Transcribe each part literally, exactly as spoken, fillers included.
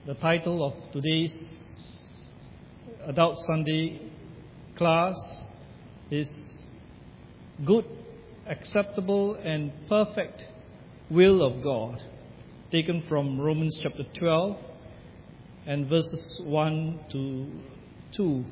The title of today's Adult Sunday class is Good, Acceptable and Perfect Will of God, taken from Romans chapter twelve and verses one to two.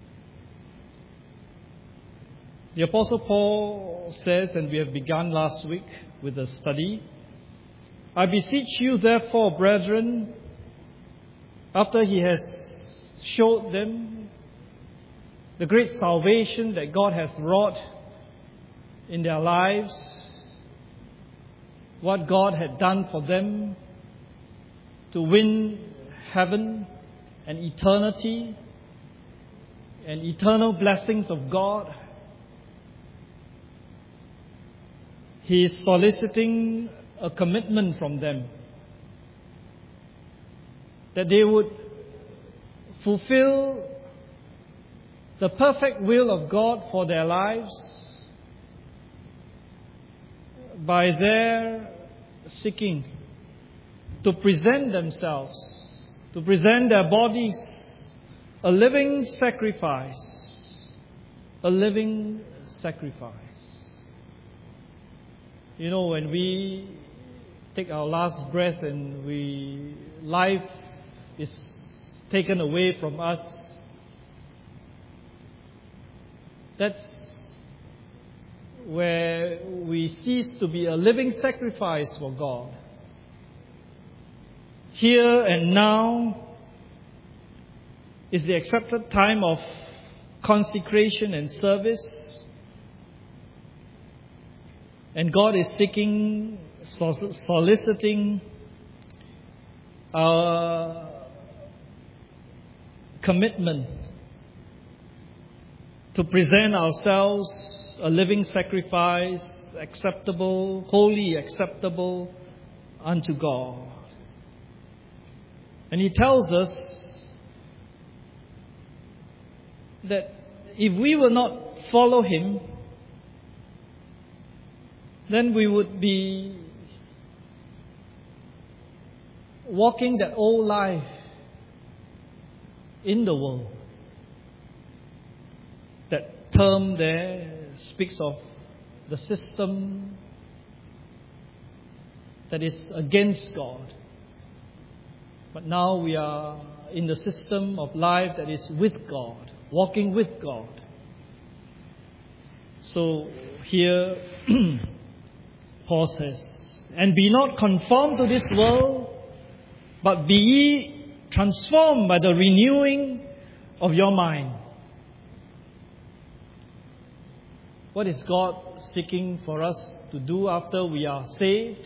The Apostle Paul says, and we have begun last week with a study, I beseech you therefore, brethren, after he has showed them the great salvation that God hath wrought in their lives, what God had done for them to win heaven and eternity and eternal blessings of God, he is soliciting a commitment from them that they would fulfill the perfect will of God for their lives by their seeking to present themselves, to present their bodies a living sacrifice, a living sacrifice. You know, when we take our last breath and we life is taken away from us, that's where we cease to be a living sacrifice for God. Here and now is the accepted time of consecration and service, and God is seeking, soliciting our commitment to present ourselves a living sacrifice, acceptable, wholly acceptable unto God. And he tells us that if we will not follow him, then we would be walking that old life in the world. That term there speaks of the system that is against God. But now we are in the system of life that is with God, walking with God. So here Paul says, and be not conformed to this world, but be ye transformed by the renewing of your mind. What is God seeking for us to do after we are saved?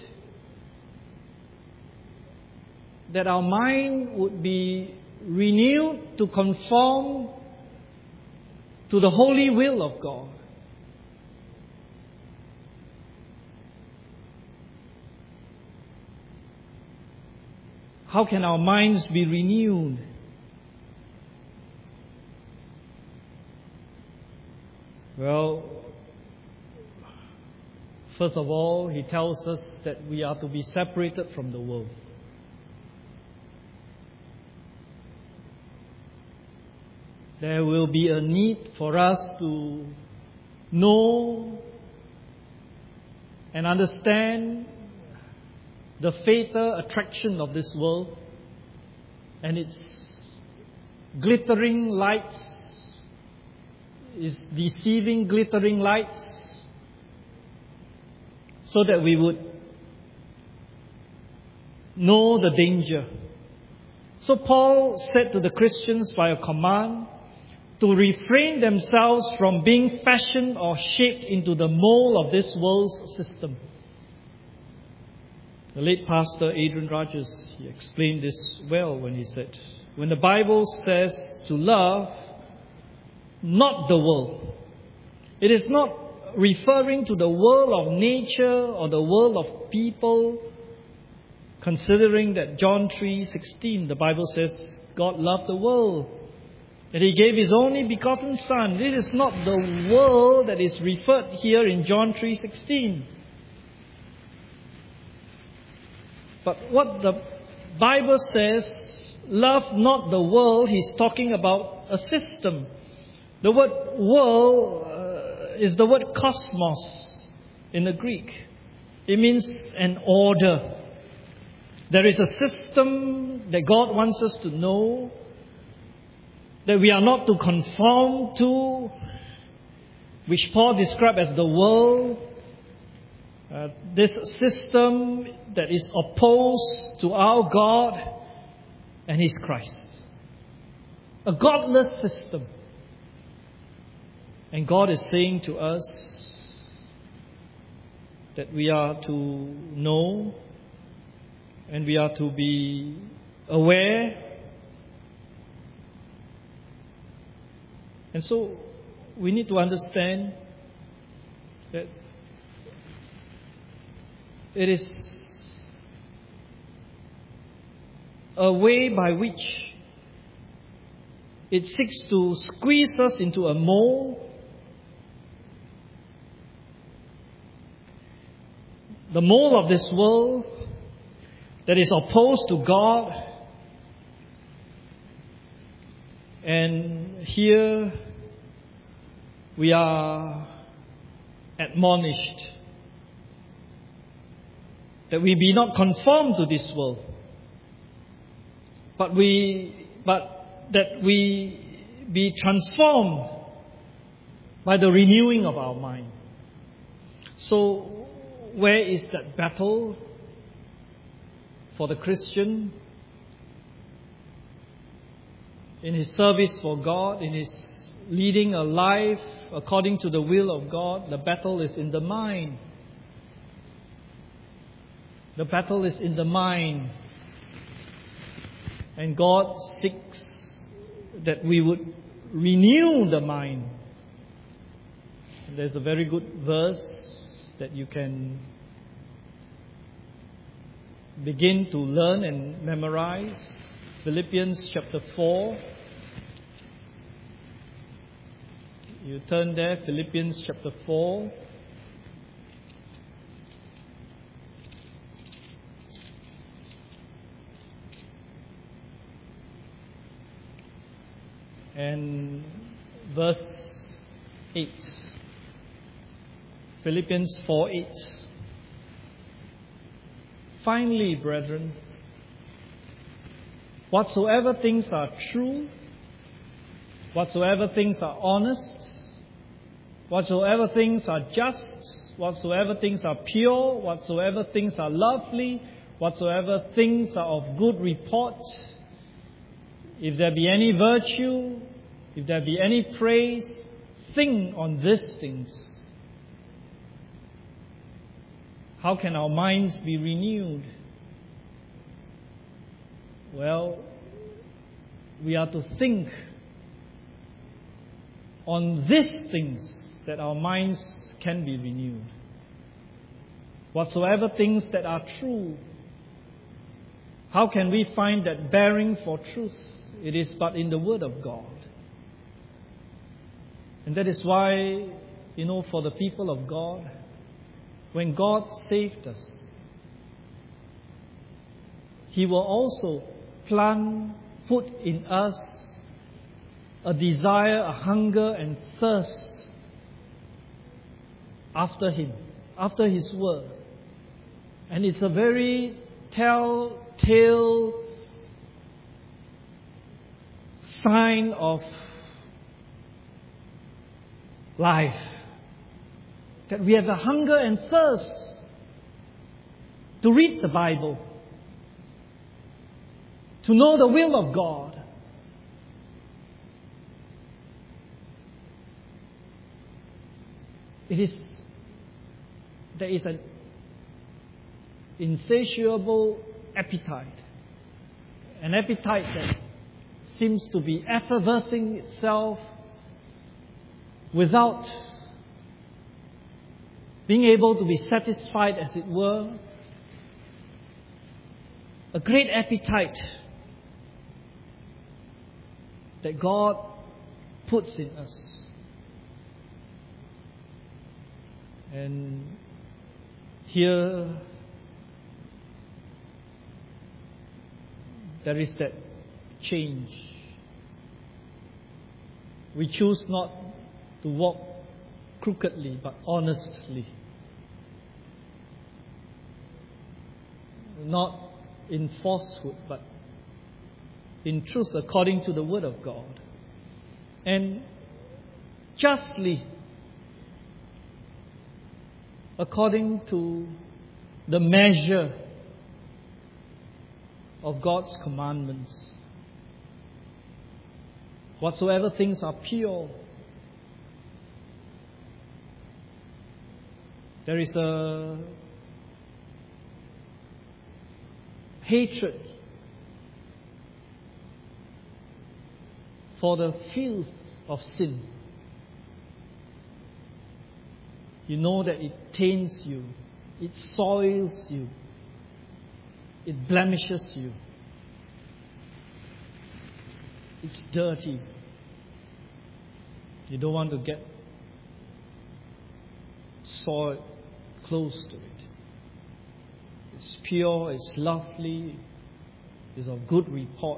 That our mind would be renewed to conform to the holy will of God. How can our minds be renewed? Well, first of all, he tells us that we are to be separated from the world. There will be a need for us to know and understand the fatal attraction of this world and its glittering lights, its deceiving glittering lights, so that we would know the danger. So Paul said to the Christians by a command to refrain themselves from being fashioned or shaped into the mold of this world's system. The late pastor Adrian Rogers, he explained this well when he said, when the Bible says to love not the world, it is not referring to the world of nature or the world of people, considering that John three sixteen, the Bible says God loved the world, that He gave His only begotten Son. This is not the world that is referred here in John three sixteen. But what the Bible says love not the world, he's talking about a system. The word world uh, is the word cosmos in the Greek. It means an order. There is a system that God wants us to know, that we are not to conform to, which Paul described as the world. Uh, this system that is opposed to our God and His Christ. A godless system. And God is saying to us that we are to know and we are to be aware. And so we need to understand that it is a way by which it seeks to squeeze us into a mold. The mold of this world that is opposed to God. And here we are admonished that we be not conformed to this world, but we, but that we be transformed by the renewing of our mind. So, where is that battle for the Christian in his service for God, in his leading a life according to the will of God? The battle is in the mind. The battle is in the mind. And God seeks that we would renew the mind. And there's a very good verse that you can begin to learn and memorize. Philippians chapter four. You turn there, Philippians chapter four. And verse eight. Philippians four eight. Finally, brethren, whatsoever things are true, whatsoever things are honest, whatsoever things are just, whatsoever things are pure, whatsoever things are lovely, whatsoever things are of good report, if there be any virtue, if there be any praise, think on these things. How can our minds be renewed? Well, we are to think on these things that our minds can be renewed. Whatsoever things that are true. How can we find that bearing for truth? It is but in the Word of God. And that is why, you know, for the people of God, when God saved us, He will also plant, put in us a desire, a hunger and thirst after Him, after His Word. And it's a very telltale sign of life, that we have a hunger and thirst to read the Bible, to know the will of God. It is, there is an insatiable appetite, an appetite that seems to be effervescing itself without being able to be satisfied, as it were. A great appetite that God puts in us. And here there is that change. We choose not to walk crookedly, but honestly. Not in falsehood, but in truth according to the Word of God. And justly, according to the measure of God's commandments. Whatsoever things are pure. There is a hatred for the filth of sin. You know that it taints you, it soils you, it blemishes you. It's dirty. You don't want to get soiled close to it. It's pure, it's lovely, it's of good report.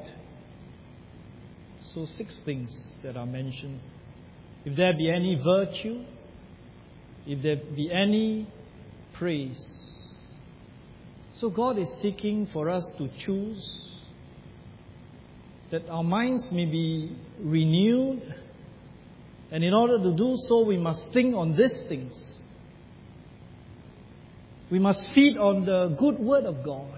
So six things that are mentioned. If there be any virtue, if there be any praise. So God is seeking for us to choose that our minds may be renewed, and in order to do so we must think on these things. We must feed on the good Word of God.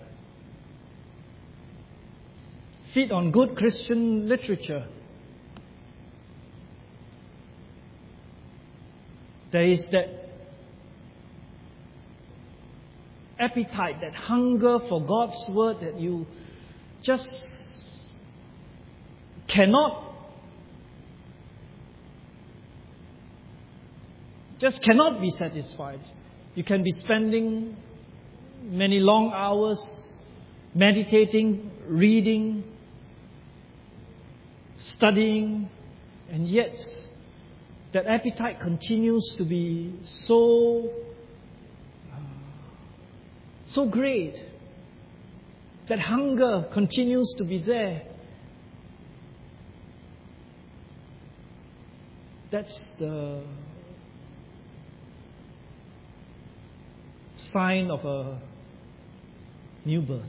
Feed on good Christian literature. There is that appetite, that hunger for God's Word that you just cannot just cannot be satisfied. You can be spending many long hours meditating, reading, studying, and yet that appetite continues to be so uh, so great. That hunger continues to be there. That's the sign of a new birth.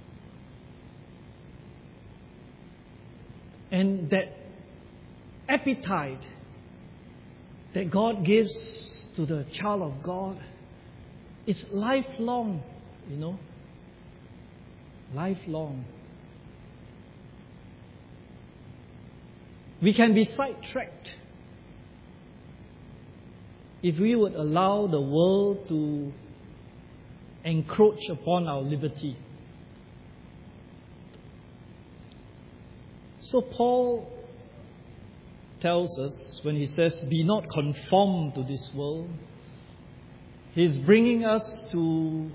And that appetite that God gives to the child of God is lifelong, you know. Lifelong. We can be sidetracked if we would allow the world to encroach upon our liberty. So Paul tells us when he says, "Be not conformed to this world," he's bringing us to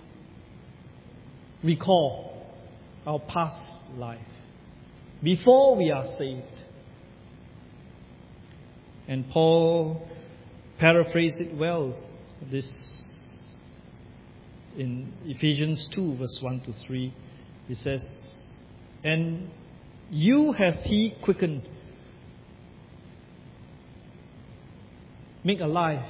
recall our past life before we are saved. And Paul paraphrased it well, this in Ephesians two, verse one to three. He says, "And you have He quickened, make alive."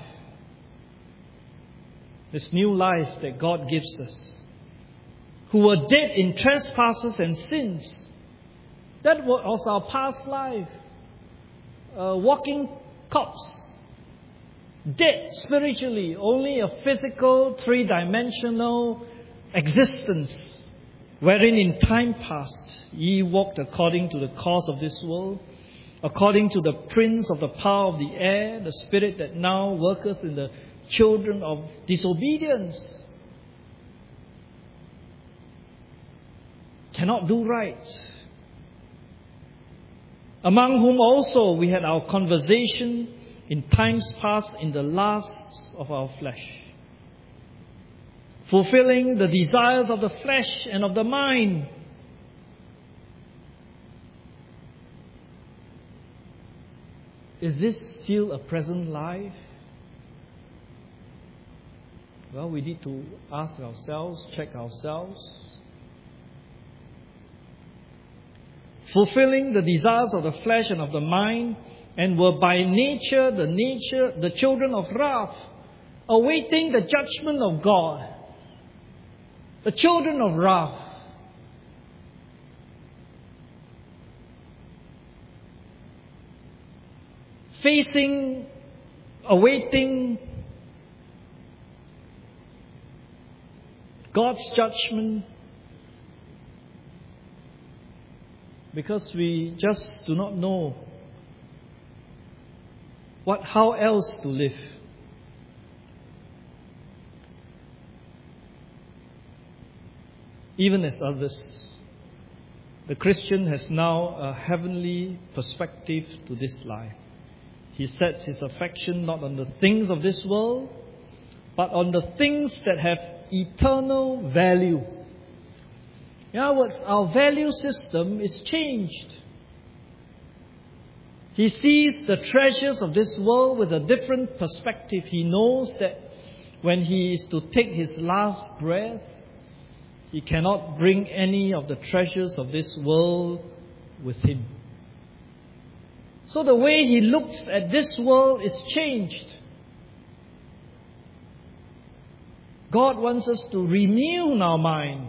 This new life that God gives us, who were dead in trespasses and sins. That was our past life. A walking corpse. Dead spiritually. Only a physical, three-dimensional existence, wherein in time past ye walked according to the course of this world, according to the prince of the power of the air, the spirit that now worketh in the children of disobedience. Cannot do right. Among whom also we had our conversation in times past in the lusts of our flesh, fulfilling the desires of the flesh and of the mind. Is this still a present life? Well, we need to ask ourselves, check ourselves. fulfilling the desires of the flesh and of the mind, and were by nature the nature the children of wrath, awaiting the judgment of God. The children of wrath. Facing, awaiting God's judgment, because we just do not know what, how else to live. Even as others, the Christian has now a heavenly perspective to this life. He sets his affection not on the things of this world, but on the things that have eternal value. In other words, our value system is changed. He sees the treasures of this world with a different perspective. He knows that when he is to take his last breath, he cannot bring any of the treasures of this world with him. So the way he looks at this world is changed. God wants us to renew our mind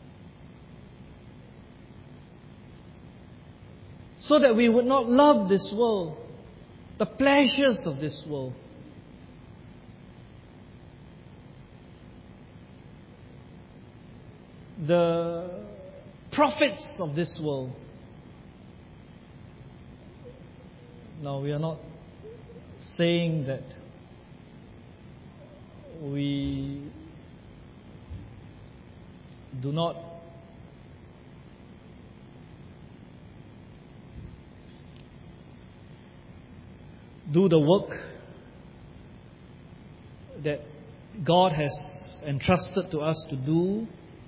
so that we would not love this world, the pleasures of this world. The profits of this world. Now, we are not saying that we do not do the work that God has entrusted to us to do.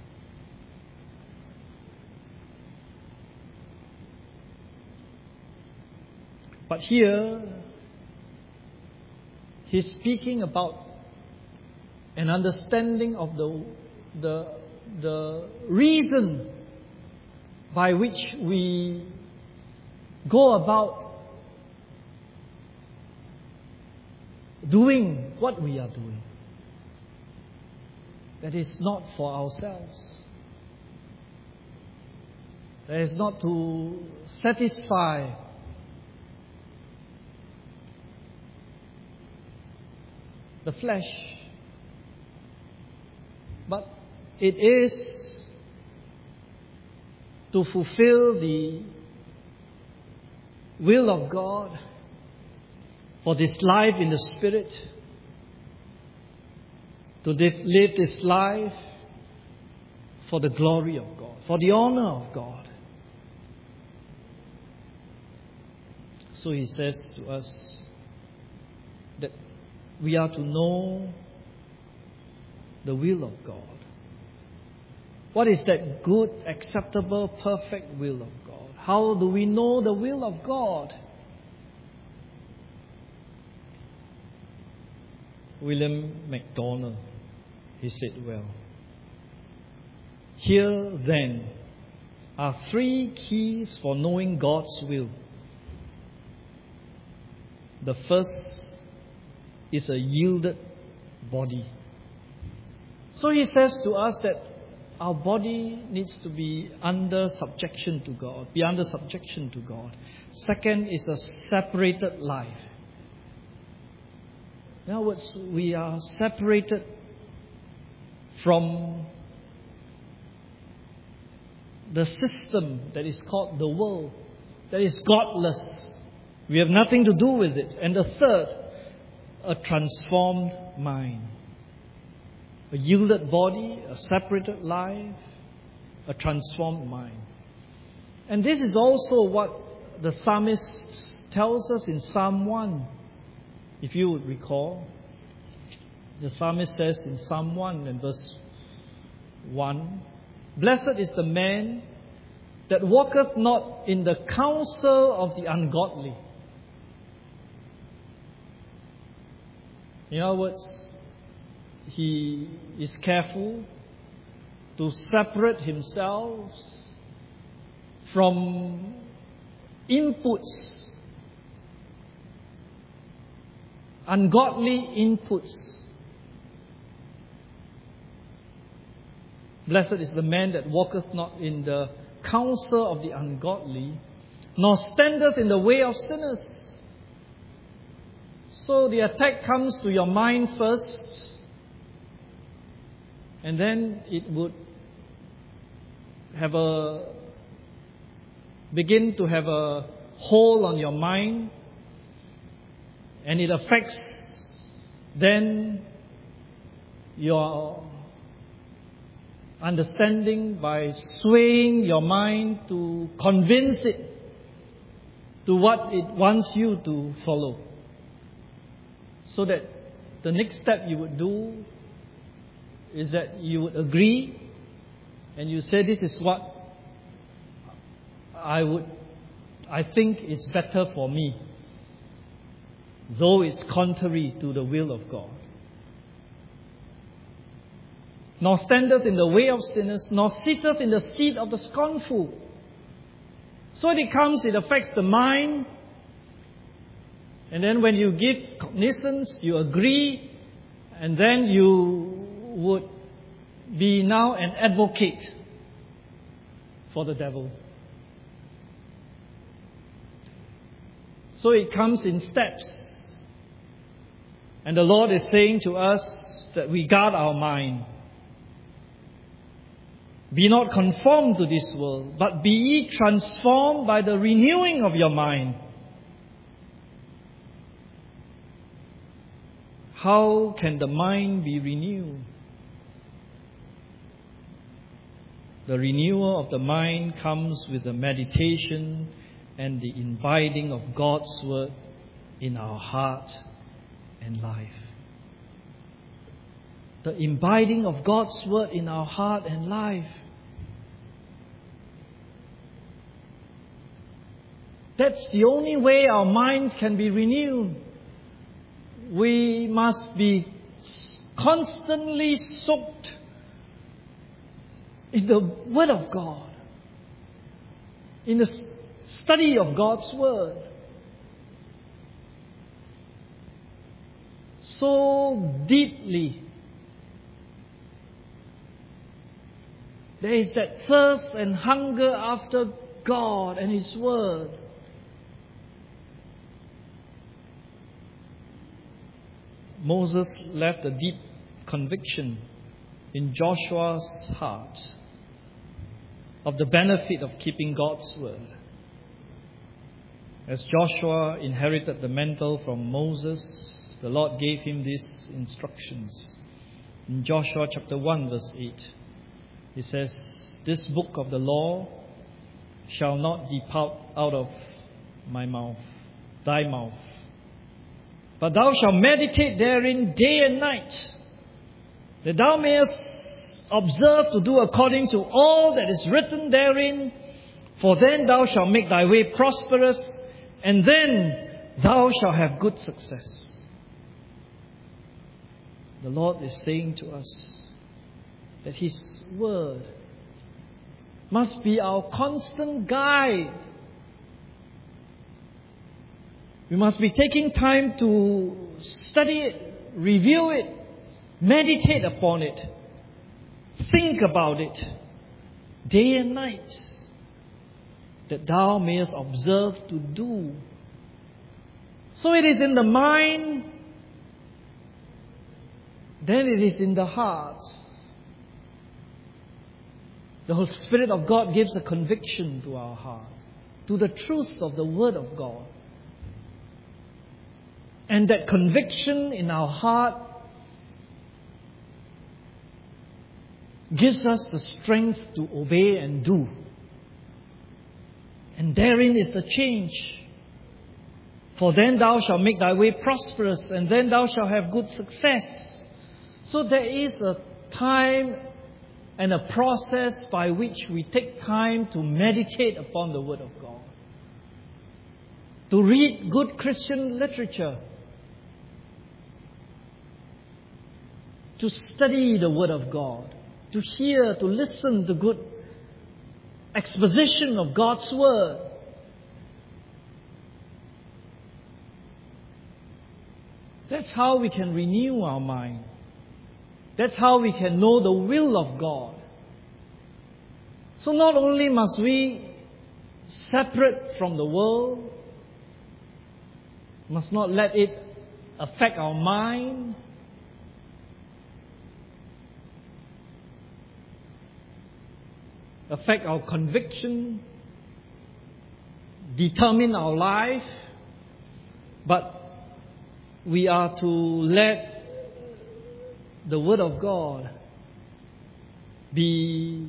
But here, he's speaking about an understanding of the, the, the reason by which we go about doing what we are doing. That is not for ourselves. That is not to satisfy the flesh, but it is to fulfill the will of God for this life in the Spirit, to live this life for the glory of God, for the honor of God. So he says to us that we are to know the will of God. What is that good, acceptable, perfect will of God? How do we know the will of God? William MacDonald, he said well, here then are three keys for knowing God's will. The first is a yielded body. So he says to us that our body needs to be under subjection to God, be under subjection to God. Second is a separated life. In other words, we are separated from the system that is called the world, that is godless. We have nothing to do with it. And the third, a transformed mind. A yielded body, a separated life, a transformed mind. And this is also what the psalmist tells us in Psalm one. If you would recall, the psalmist says in Psalm one and verse one, "Blessed is the man that walketh not in the counsel of the ungodly." In other words, he is careful to separate himself from inputs, ungodly inputs. Blessed is the man that walketh not in the counsel of the ungodly, nor standeth in the way of sinners. So the attack comes to your mind first, and then it would have a begin to have a hold on your mind, and it affects then your understanding by swaying your mind to convince it to what it wants you to follow. So that the next step you would do is that you would agree and you say, this is what I would, I think is better for me, though it's contrary to the will of God. Nor standeth in the way of sinners, nor sitteth in the seat of the scornful. So it comes, it affects the mind. And then when you give cognizance, you agree, and then you would be now an advocate for the devil. So it comes in steps. And the Lord is saying to us that we guard our mind. Be not conformed to this world, but be ye transformed by the renewing of your mind. How can the mind be renewed? The renewal of the mind comes with the meditation and the imbibing of God's Word in our heart and life. The imbibing of God's Word in our heart and life. That's the only way our minds can be renewed. We must be constantly soaked in the Word of God, in the study of God's Word. So deeply, there is that thirst and hunger after God and His Word. Moses left a deep conviction in Joshua's heart of the benefit of keeping God's Word. As Joshua inherited the mantle from Moses, the Lord gave him these instructions. In Joshua chapter one verse eight, He says, "This book of the law shall not depart out of my mouth, thy mouth, but thou shalt meditate therein day and night, that thou mayest observe to do according to all that is written therein. For then thou shalt make thy way prosperous, and then thou shalt have good success." The Lord is saying to us that His Word must be our constant guide. We must be taking time to study it, review it, meditate upon it, think about it day and night, that thou mayest observe to do. So it is in the mind, then it is in the heart. The Holy Spirit of God gives a conviction to our heart, to the truth of the Word of God. And that conviction in our heart gives us the strength to obey and do. And therein is the change. For then thou shalt make thy way prosperous, and then thou shalt have good success. So there is a time and a process by which we take time to meditate upon the Word of God. To read good Christian literature. To study the Word of God. To hear, to listen to good exposition of God's Word. That's how we can renew our mind. That's how we can know the will of God. So not only must we separate from the world, must not let it affect our mind, affect our conviction, determine our life, but we are to let the Word of God be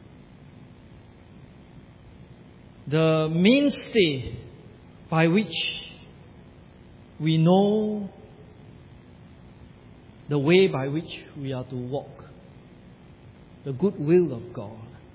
the mainstay by which we know the way by which we are to walk, the good will of God.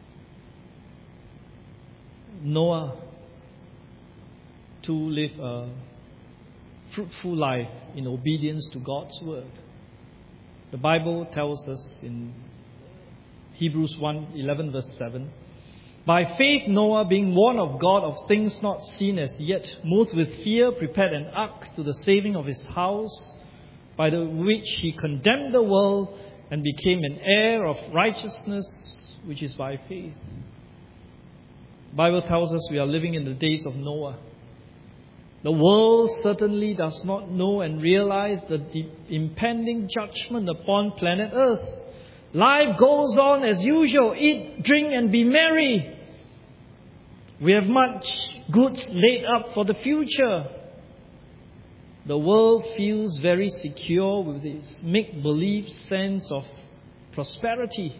Noah, to live a fruitful life in obedience to God's word. The Bible tells us in Hebrews one eleven verse seven, by faith Noah, being warned of God of things not seen as yet, moved with fear, prepared an ark to the saving of his house, by the which he condemned the world and became an heir of righteousness, which is by faith. The Bible tells us we are living in the days of Noah. The world certainly does not know and realize the impending judgment upon planet Earth. Life goes on as usual. Eat, drink and be merry. We have much goods laid up for the future. The world feels very secure with its make-believe sense of prosperity.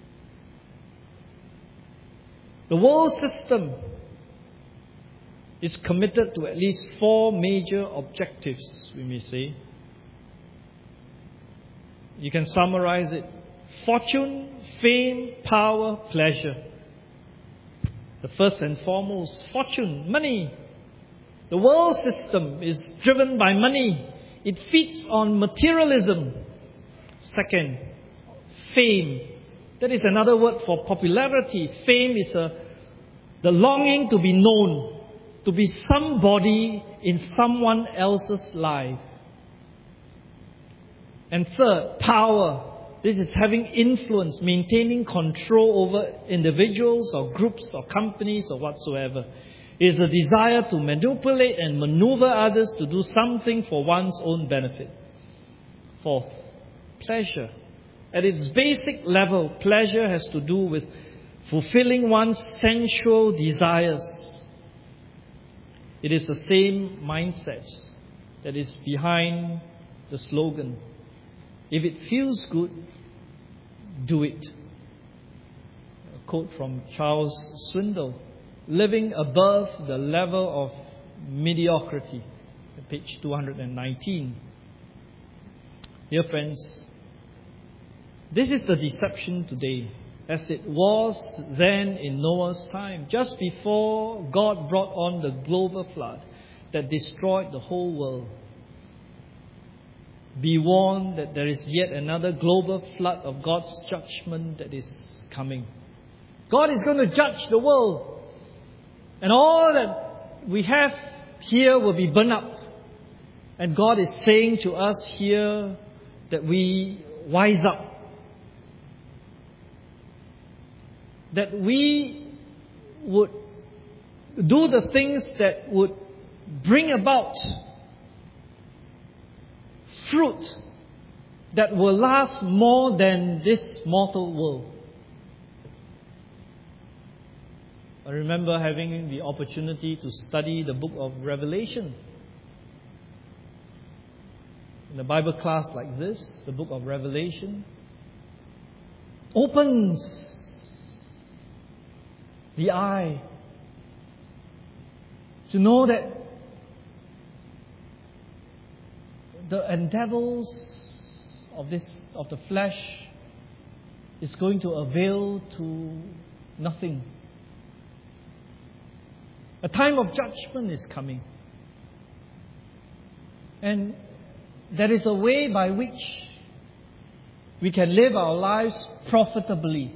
The world system is committed to at least four major objectives, we may say. You can summarize it. Fortune, fame, power, pleasure. The first and foremost, fortune, money. The world system is driven by money. It feeds on materialism. Second, fame. That is another word for popularity. Fame is a, the longing to be known, to be somebody in someone else's life. And third, power. This is having influence, maintaining control over individuals or groups or companies or whatsoever. It is a desire to manipulate and maneuver others to do something for one's own benefit. Fourth, pleasure. At its basic level, pleasure has to do with fulfilling one's sensual desires. It is the same mindset that is behind the slogan, if it feels good, do it. A quote from Charles Swindoll, living above the level of mediocrity, page two hundred nineteen. Dear friends, this is the deception today, as it was then in Noah's time, just before God brought on the global flood that destroyed the whole world. Be warned that there is yet another global flood of God's judgment that is coming. God is going to judge the world. And all that we have here will be burned up. And God is saying to us here that we wise up. That we would do the things that would bring about fruit that will last more than this mortal world. I remember having the opportunity to study the book of Revelation. In a Bible class like this, the book of Revelation opens the eye to know that the endeavors of this of the flesh is going to avail to nothing. A time of judgment is coming. And there is a way by which we can live our lives profitably.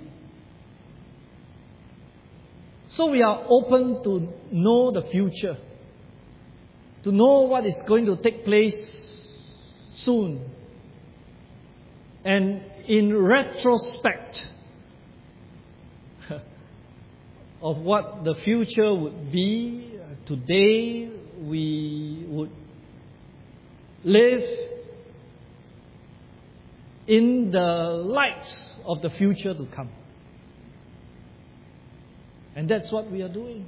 So we are open to know the future, to know what is going to take place soon. And in retrospect of what the future would be, today we would live in the light of the future to come. And that's what we are doing.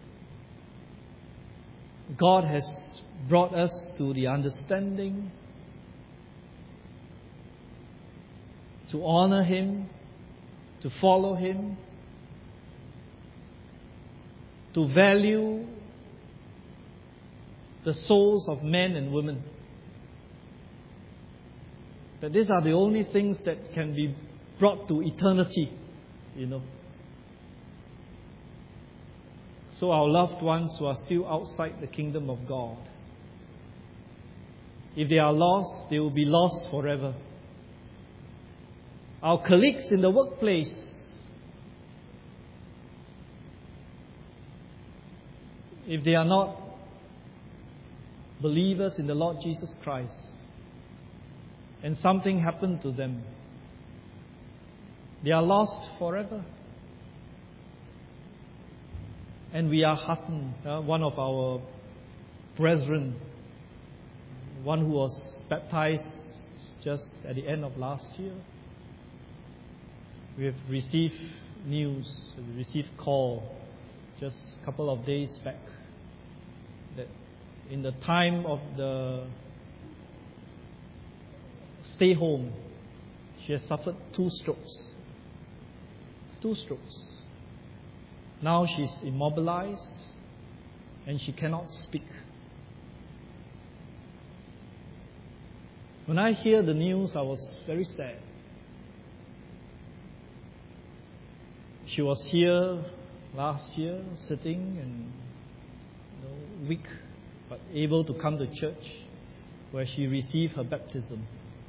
God has brought us to the understanding to honor Him, to follow Him, to value the souls of men and women. That these are the only things that can be brought to eternity, you know. So our loved ones who are still outside the kingdom of God, if they are lost, they will be lost forever. Our colleagues in the workplace, if they are not believers in the Lord Jesus Christ, and something happened to them, they are lost forever. And we are heartened. Uh, one of our brethren, one who was baptized just at the end of last year, we have received news, we received call just a couple of days back that in the time of the stay home, she has suffered two strokes. Two strokes. Now she's immobilized and she cannot speak. When I hear the news, I was very sad. She was here last year, sitting and you know, weak, but able to come to church where she received her baptism.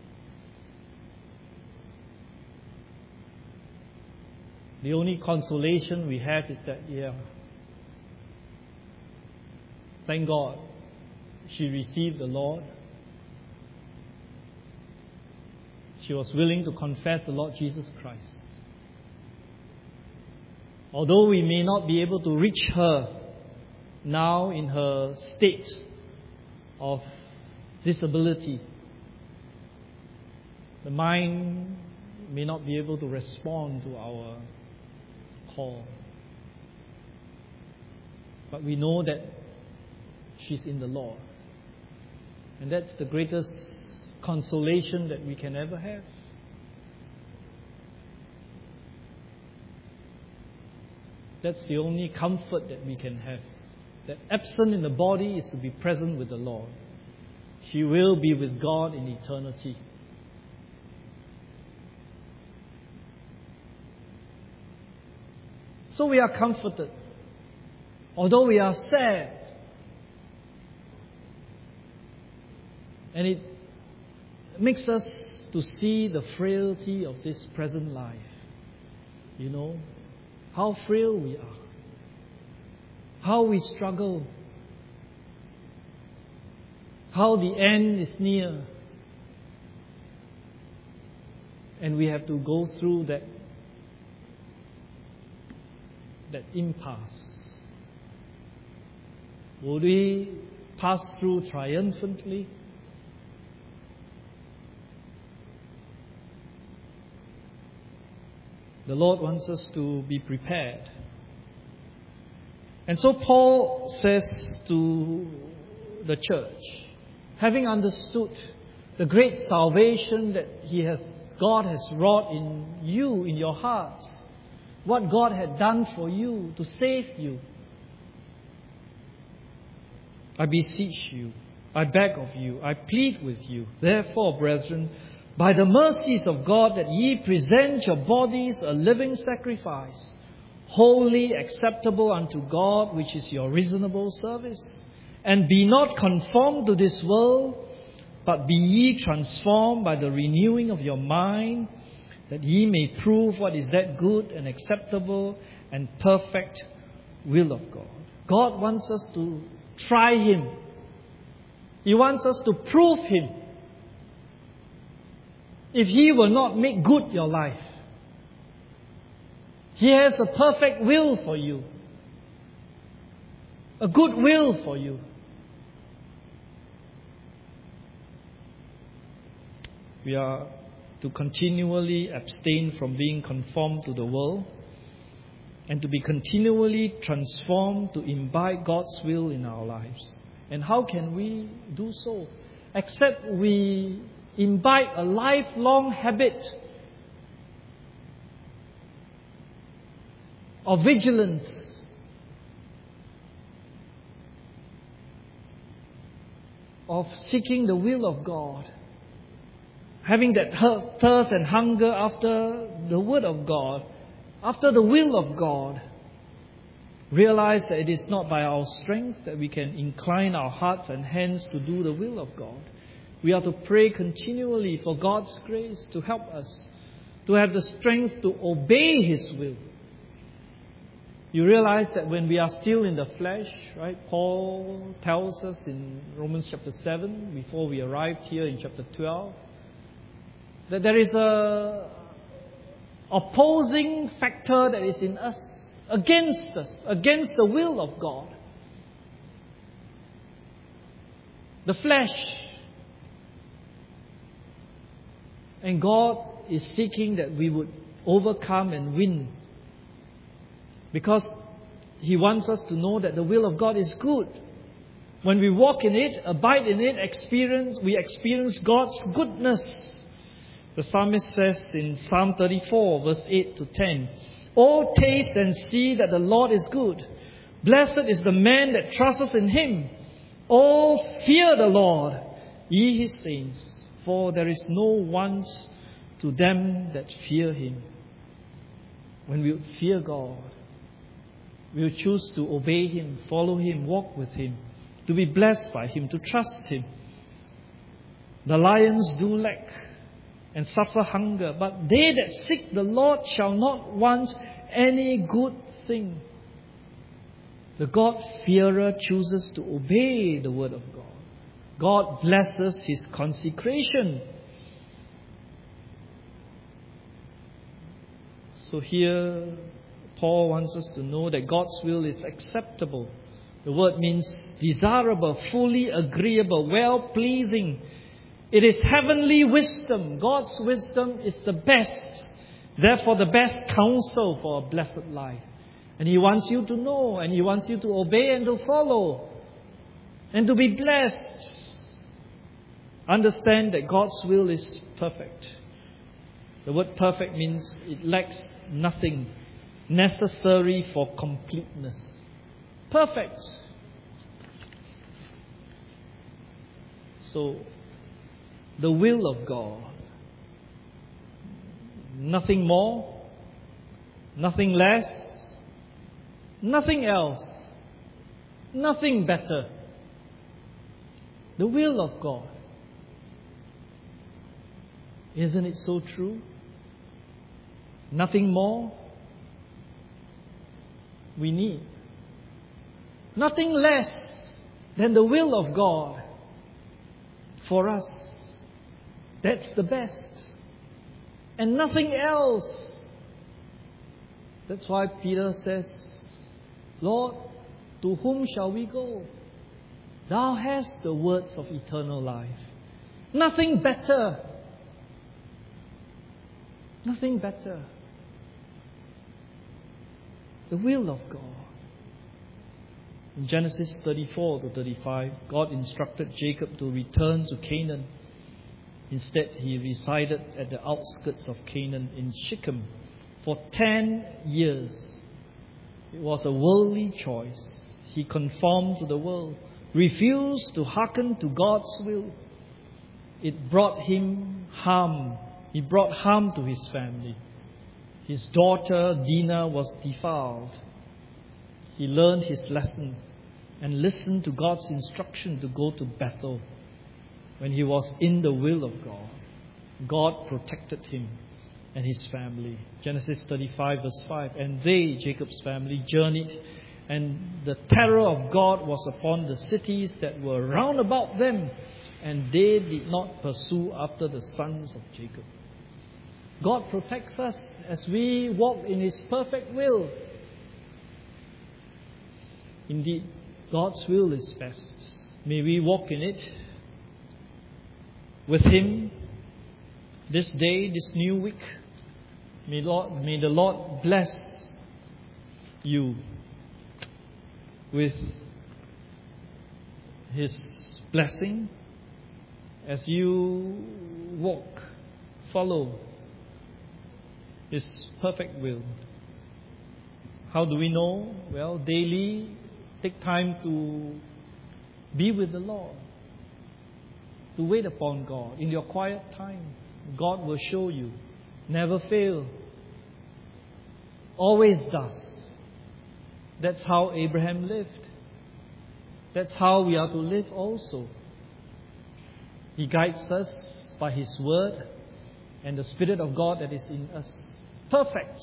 The only consolation we have is that, yeah, thank God, she received the Lord. She was willing to confess the Lord Jesus Christ. Although we may not be able to reach her now in her state of disability, the mind may not be able to respond to our call. But we know that she's in the Lord. And that's the greatest consolation that we can ever have. That's the only comfort that we can have. That absent in the body is to be present with the Lord. She will be with God in eternity. So we are comforted. Although we are sad. And it makes us to see the frailty of this present life. You know, how frail we are. How we struggle. How the end is near. And we have to go through that that impasse. Will we pass through triumphantly? The Lord wants us to be prepared. And so Paul says to the church, having understood the great salvation that he has, God has wrought in you, in your hearts, what God had done for you to save you, I beseech you, I beg of you, I plead with you, therefore, brethren, by the mercies of God, that ye present your bodies a living sacrifice, wholly acceptable unto God, which is your reasonable service. And be not conformed to this world, but be ye transformed by the renewing of your mind, that ye may prove what is that good and acceptable and perfect will of God. God wants us to try Him. He wants us to prove Him. if He will not make good your life. He has a perfect will for you. A good will for you. We are to continually abstain from being conformed to the world and to be continually transformed to imbibe God's will in our lives. And how can we do so? Except we imbibe a lifelong habit of vigilance, of seeking the will of God, having that thirst and hunger after the Word of God, after the will of God. Realize that it is not by our strength that we can incline our hearts and hands to do the will of God. We are to pray continually for God's grace to help us, to have the strength to obey His will. You realize that when we are still in the flesh, right? Paul tells us in Romans chapter seven, before we arrived here in chapter twelve, that there is a opposing factor that is in us, against us, against the will of God. The flesh. And God is seeking that we would overcome and win. Because He wants us to know that the will of God is good. When we walk in it, abide in it, experience, we experience God's goodness. The psalmist says in Psalm thirty-four, verse eight to ten, "Oh, taste and see that the Lord is good. Blessed is the man that trusts in Him. Oh, fear the Lord, ye His saints, for there is no want to them that fear Him." When we fear God, we will choose to obey Him, follow Him, walk with Him, to be blessed by Him, to trust Him. The lions do lack and suffer hunger, but they that seek the Lord shall not want any good thing. The God-fearer chooses to obey the Word of God. God blesses his consecration. So here, Paul wants us to know that God's will is acceptable. The word means desirable, fully agreeable, well-pleasing. It is heavenly wisdom. God's wisdom is the best. Therefore, the best counsel for a blessed life. And He wants you to know, and He wants you to obey and to follow, and to be blessed. Understand that God's will is perfect. The word perfect means it lacks nothing necessary for completeness. Perfect. So, the will of God. Nothing more, nothing less, nothing else, nothing better. The will of God. Isn't it so true? Nothing more we need. Nothing less than the will of God for us. That's the best. And nothing else. That's why Peter says, Lord, to whom shall we go? Thou hast the words of eternal life. Nothing better. Nothing better. The will of God. In Genesis thirty-four to thirty-five, God instructed Jacob to return to Canaan. Instead, he resided at the outskirts of Canaan in Shechem for ten years. It was a worldly choice. He conformed to the world, refused to hearken to God's will. It brought him harm. It brought harm to his family. His daughter Dinah was defiled. He learned his lesson and listened to God's instruction to go to Bethel. When he was in the will of God, God protected him and his family. Genesis thirty-five verse five. And they, Jacob's family, journeyed, and the terror of God was upon the cities that were round about them, and they did not pursue after the sons of Jacob. God protects us as we walk in His perfect will. Indeed, God's will is best. May we walk in it with Him this day, this new week. May, Lord, may the Lord bless you with His blessing as you walk, follow His perfect will. How do we know? Well, daily take time to be with the Lord, to wait upon God. In your quiet time, God will show you. Never fail. Always does. That's how Abraham lived. That's how we are to live also. He guides us by His word and the Spirit of God that is in us. Perfect.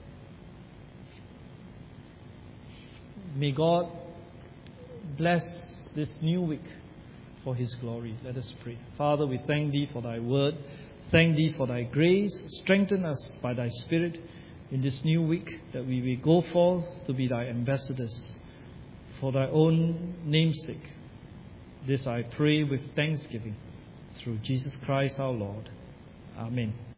May God bless this new week for His glory. Let us pray. Father, we thank Thee for Thy word. Thank Thee for Thy grace. Strengthen us by Thy Spirit in this new week, that we may go forth to be Thy ambassadors for Thy own namesake. This I pray with thanksgiving through Jesus Christ our Lord. Amen.